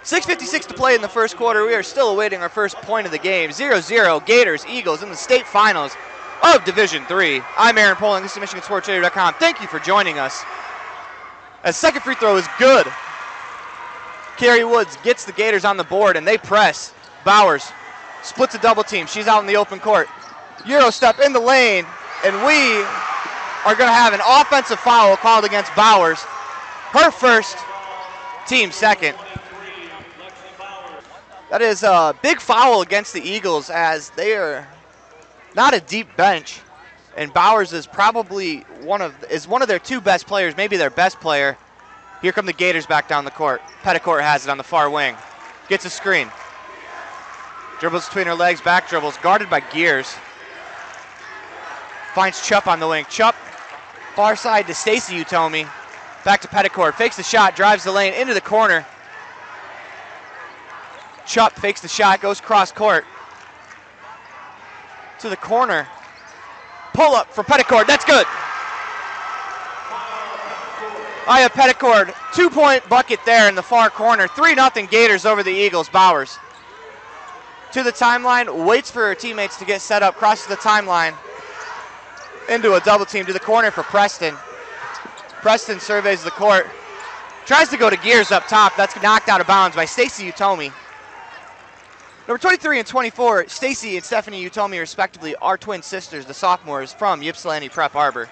6:56 to play in the first quarter. We are still awaiting our first point of the game. 0-0, Gators, Eagles in the state finals of Division III. I'm Aaron Poling. This is MichiganSportsRadio.com. Thank you for joining us. As second free throw is good. Carrie Woods gets the Gators on the board, and they press. Bowers splits a double team. She's out in the open court. Euro step in the lane, and we are going to have an offensive foul called against Bowers. Her first, team second. That is a big foul against the Eagles, as they are not a deep bench, and Bowers is probably one of their two best players, maybe their best player. Here come the Gators back down the court. Petticourt has it on the far wing. Gets a screen. Dribbles between her legs, back dribbles, guarded by Gears. Finds Chupp on the wing. Chupp, far side to Stacy Utomi. Back to Petticourt, fakes the shot, drives the lane into the corner. Chupp fakes the shot, goes cross court to the corner. Pull up for Petticourt, that's good. Aya Petticourt, 2-point bucket there in the far corner. 3-0 Gators over the Eagles. Bowers to the timeline, waits for her teammates to get set up, crosses the timeline into a double team to the corner for Preston. Preston surveys the court, tries to go to Gears up top. That's knocked out of bounds by Stacy Utomi. Number 23 and 24, Stacy and Stephanie Utomi, respectively, are twin sisters, the sophomores from Ypsilanti Prep Arbor.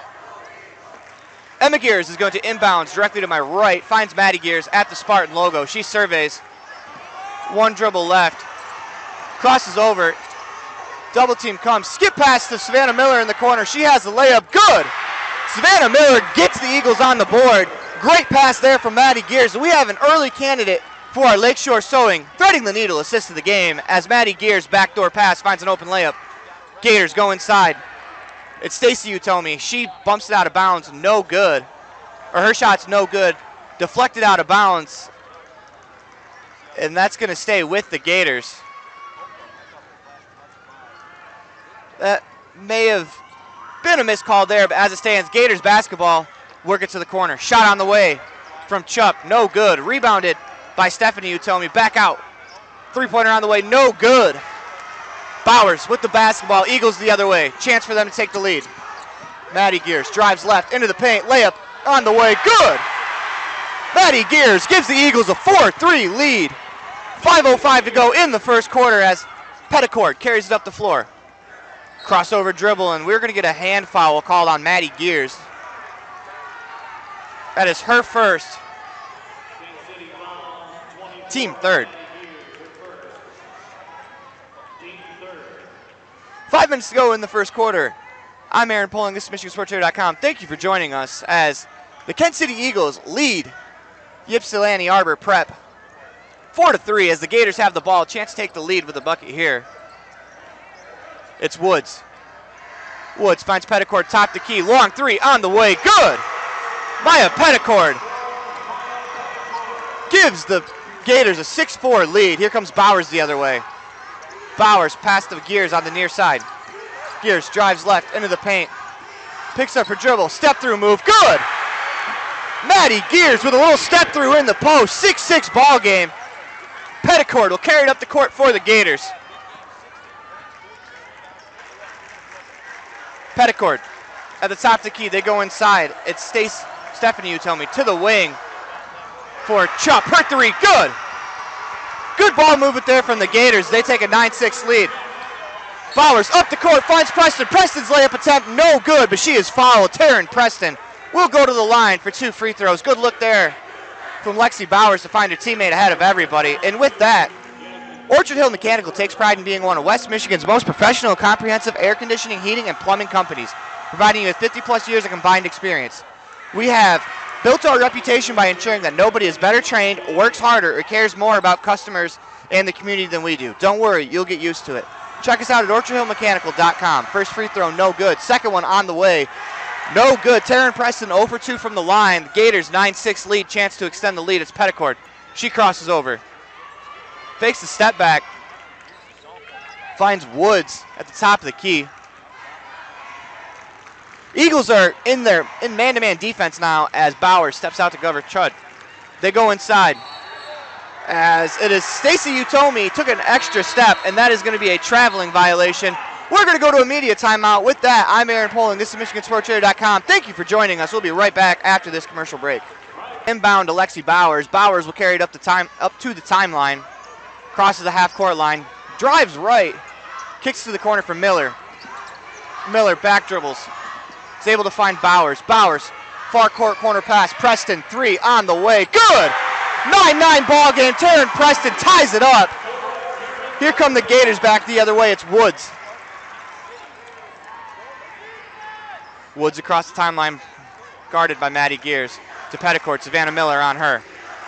Emma Gears is going to inbounds directly to my right, finds Maddie Gears at the Spartan logo. She surveys, one dribble left, crosses over, double team comes, skip pass to Savannah Miller in the corner. She has the layup, good. Savannah Miller gets the Eagles on the board. Great pass there from Maddie Gears. We have an early candidate for our Lakeshore Sewing threading the needle assist of the game as Maddie Gears backdoor pass finds an open layup. Gators go inside. It's Stacy Utomi. She bumps it out of bounds, no good. Or her shot's no good. Deflected out of bounds. And that's going to stay with the Gators. That may have been a missed call there, but as it stands, Gators basketball work it to the corner. Shot on the way from Chupp, no good. Rebounded by Stephanie Utomi, back out. Three-pointer on the way, no good. Bowers with the basketball, Eagles the other way. Chance for them to take the lead. Maddie Gears drives left into the paint, layup on the way, good. Maddie Gears gives the Eagles a 4-3 lead. 5:05 to go in the first quarter as Petticourt carries it up the floor. Crossover dribble, and we're going to get a hand foul called on Maddie Gears. That is her first. Team third. 5 minutes to go in the first quarter. I'm Aaron Poling. This is MichiganSportsRadio.com. Thank you for joining us as the Kent City Eagles lead Ypsilanti Arbor Prep 4-3 as the Gators have the ball. Chance to take the lead with a bucket here. It's Woods. Woods finds Petticourt top the key. Long three on the way. Good. Maya Petticourt gives the Gators a 6-4 lead. Here comes Bowers the other way. Bowers past the Gears on the near side. Gears drives left into the paint. Picks up her dribble. Step through move. Good. Maddie Gears with a little step through in the post. 6-6 ball game. Petticourt will carry it up the court for the Gators. Petticourt at the top of the key. They go inside. It's Stephanie Utomi to the wing for Chupp. Her three. Good. Good ball movement there from the Gators. They take a 9-6 lead. Bowers up the court, finds Preston. Preston's layup attempt, no good, but she is fouled. Taryn Preston will go to the line for 2 free throws. Good look there from Lexi Bowers to find her teammate ahead of everybody. And with that, Orchard Hill Mechanical takes pride in being one of West Michigan's most professional and comprehensive air conditioning, heating, and plumbing companies, providing you with 50-plus years of combined experience. We have built our reputation by ensuring that nobody is better trained, works harder, or cares more about customers and the community than we do. Don't worry, you'll get used to it. Check us out at orchardhillmechanical.com. First free throw, no good. Second one on the way, no good. Taryn Preston 0 for 2 from the line. The Gators 9-6 lead, chance to extend the lead. It's Petticourt. She crosses over. Fakes the step back. Finds Woods at the top of the key. Eagles are in man-to-man defense now as Bowers steps out to cover Chud. They go inside. as it is Stacy Utomi took an extra step, and that is going to be a traveling violation. We're going to go to a media timeout. With that, I'm Aaron Poling. This is MichiganSportsRadio.com. Thank you for joining us. We'll be right back after this commercial break. Inbound to Lexi Bowers. Bowers will carry it up to the timeline. Crosses the half-court line. Drives right. Kicks to the corner for Miller. Miller back dribbles. Is able to find Bowers. Bowers, far court corner pass. Preston, 3 on the way. Good! 9-9 ball game. Taryn Preston ties it up. Here come the Gators back the other way. It's Woods. Woods across the timeline, guarded by Maddie Gears. To Petticourt, Savannah Miller on her.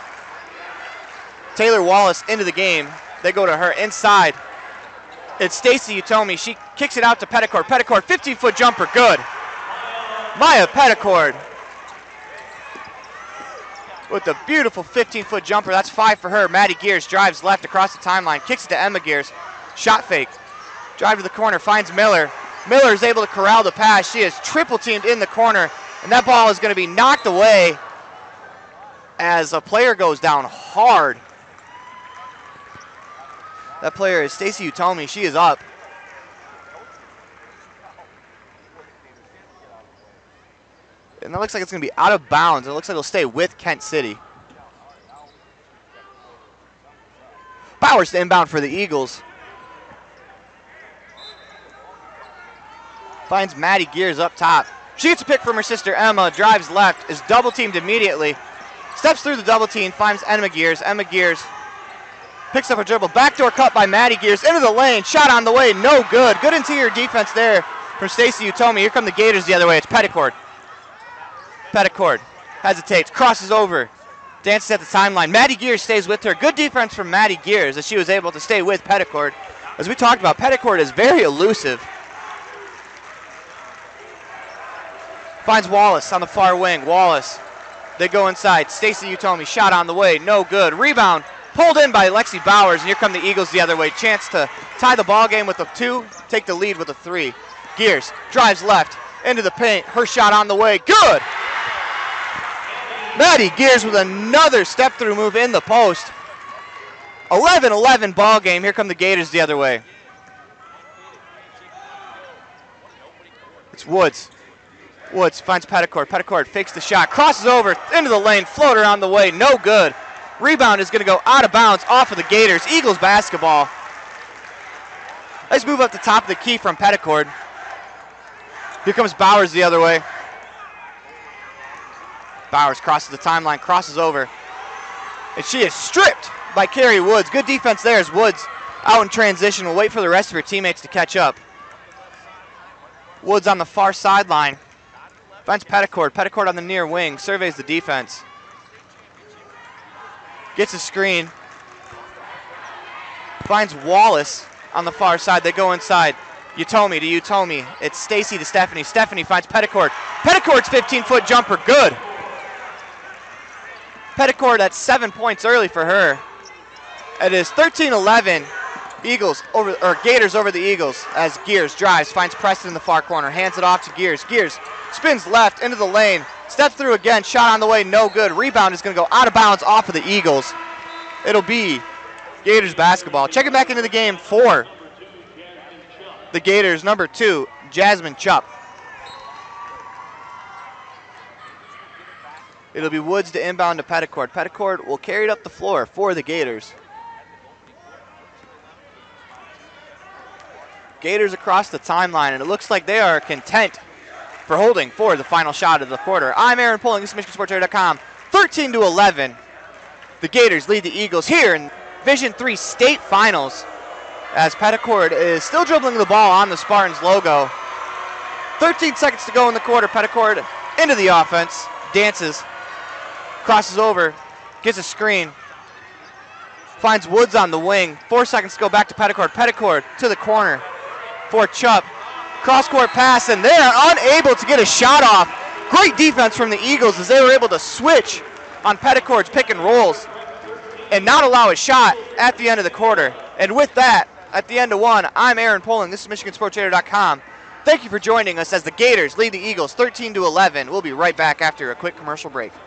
Taylor Wallace into the game. They go to her inside. It's Stacy Utomi. She kicks it out to Petticourt. Petticourt, 15-foot jumper, good. Maya Petticourt with a beautiful 15-foot jumper. That's 5 for her. Maddie Gears drives left across the timeline, kicks it to Emma Gears. Shot fake. Drive to the corner, finds Miller. Miller is able to corral the pass. She is triple teamed in the corner, and that ball is going to be knocked away as a player goes down hard. That player is Stacy Utomi. She is up. And that looks like it's going to be out of bounds. It looks like it'll stay with Kent City. Bowers to inbound for the Eagles. Finds Maddie Gears up top. She gets a pick from her sister Emma, drives left, is double teamed immediately. Steps through the double team, finds Emma Gears. Emma Gears picks up a dribble. Backdoor cut by Maddie Gears into the lane. Shot on the way, no good. Good interior defense there from Stacy Utomi. Here come the Gators the other way. It's Petticourt. Petticourt hesitates, crosses over, dances at the timeline. Maddie Gears stays with her. Good defense from Maddie Gears as she was able to stay with Petticourt. As we talked about, Petticourt is very elusive. Finds Wallace on the far wing. Wallace, they go inside. Stacy Utomi, shot on the way, no good. Rebound pulled in by Lexi Bowers, and here come the Eagles the other way. Chance to tie the ball game with a 2, take the lead with a 3. Gears drives left into the paint. Her shot on the way, good. Maddie Gears with another step-through move in the post. 11-11 ball game. Here come the Gators the other way. It's Woods. Woods finds Petticourt. Petticourt fakes the shot, crosses over into the lane, floater on the way, no good. Rebound is going to go out of bounds off of the Gators. Eagles basketball. Nice move up the top of the key from Petticourt. Here comes Bowers the other way. Bowers crosses the timeline, crosses over. And she is stripped by Carrie Woods. Good defense there as Woods out in transition. Will wait for the rest of her teammates to catch up. Woods on the far sideline. Finds Petticourt. Petticourt on the near wing. Surveys the defense. Gets a screen. Finds Wallace on the far side. They go inside. Utomi to Utomi. It's Stacy to Stephanie. Stephanie finds Petticourt. Petticourt's 15-foot jumper. Good. Petticourt at 7 points early for her. It is 13-11. Gators over the Eagles as Gears drives, finds Preston in the far corner, hands it off to Gears. Gears spins left into the lane, steps through again, shot on the way, no good. Rebound is going to go out of bounds off of the Eagles. It'll be Gators basketball. Checking back into the game for the Gators, number 2, Jasmine Chupp. It'll be Woods to inbound to Petticourt. Petticourt will carry it up the floor for the Gators. Gators across the timeline, and it looks like they are content for holding for the final shot of the quarter. I'm Aaron Poling. This is MichiganSportsRadio.com. 13-11. The Gators lead the Eagles here in Division III State Finals as Petticourt is still dribbling the ball on the Spartans logo. 13 seconds to go in the quarter. Petticourt into the offense, dances, crosses over, gets a screen, finds Woods on the wing. 4 seconds to go, back to Petticourt. Petticourt to the corner for Chupp. Cross-court pass, and they're unable to get a shot off. Great defense from the Eagles as they were able to switch on Petticourt's pick and rolls and not allow a shot at the end of the quarter. And with that, at the end of one, I'm Aaron Poling. This is MichiganSportsRadio.com. Thank you for joining us as the Gators lead the Eagles 13-11. We'll be right back after a quick commercial break.